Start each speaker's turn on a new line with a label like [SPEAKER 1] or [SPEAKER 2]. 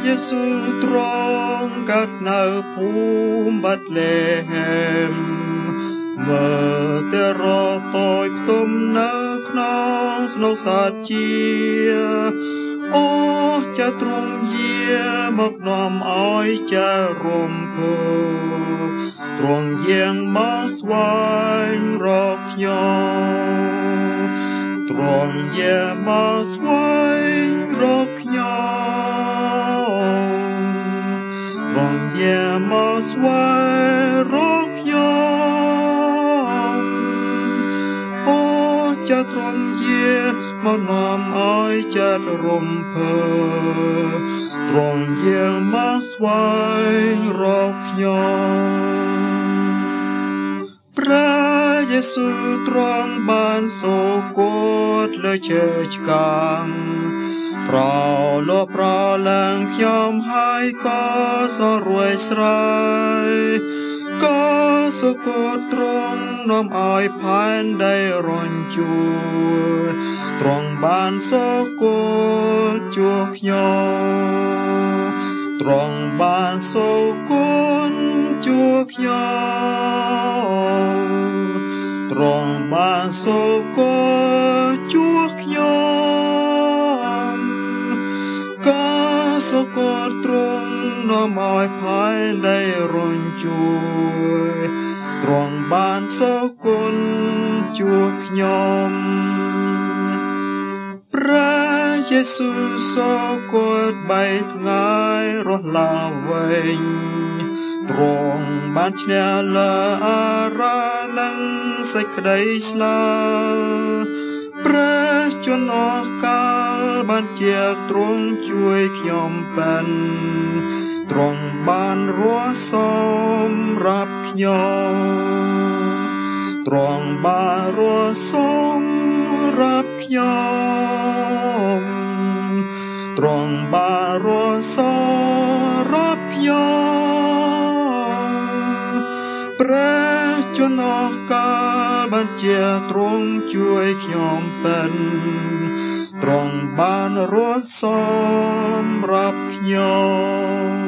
[SPEAKER 1] ยซูตรองกัดនៅភូមិបាត់លេហេមមើលតែរតូចផ្ទុំនៅក្នុងស្នូសាជាអូចាទ្រង់យាមកនាំឲ្យចារំភើទ្រង់យាងមកស្វែងរកខ្ញុំទ្រង់យាងមកស្វែងរកខ្ញុំទ្រង់យាងមកស្វែងរកខ្ញុំអូចាទ្រង់យាងមកនាំឲ្យចារំភើទ្រង់យាងមកស្វែងរកខ្ញុំព្រះយេស៊ូវទ្រង់បានសូកូតលើជើងឆ្កាងប្រលោប្រឡើងខ្ញុំហើយក៏សរួយស្រ័យក៏សូកូតទ្រង់នាំឲ្យផែនដីរញ្ជួលទ្រង់បានសូកូតជួខ្ញុំទ្រង់បានសូកូតជួខ្ញុំទ្រង់បានសូកូតជួខ្ញុំក៏សូកូតទ្រង់នាំឲ្យផែនដីរញ្ជួលទ្រង់បានសូកូតជួខ្ញុំព្រះយេស៊ូវសូកូត3ថ្ងៃរស់ឡើងវិញទ្រង់បានឈ្នះលើអារ៉ានឹងសេចក្តីស្លាប់ព្រះជនអស់កាលបានជាទ្រង់ជួយខ្ញុំបានទ្រង់បានរស់សម្រាប់ខ្ញុំទ្រង់បានរស់សម្រាប់ខ្ញុំទ្រង់បានរស់សម្រាប់ខ្ញុំព្រះជនអស់កាលបានជាទ្រង់ជួយខ្ញុំបានទ្រង់បានរស់សម្រាប់ខ្ញុំ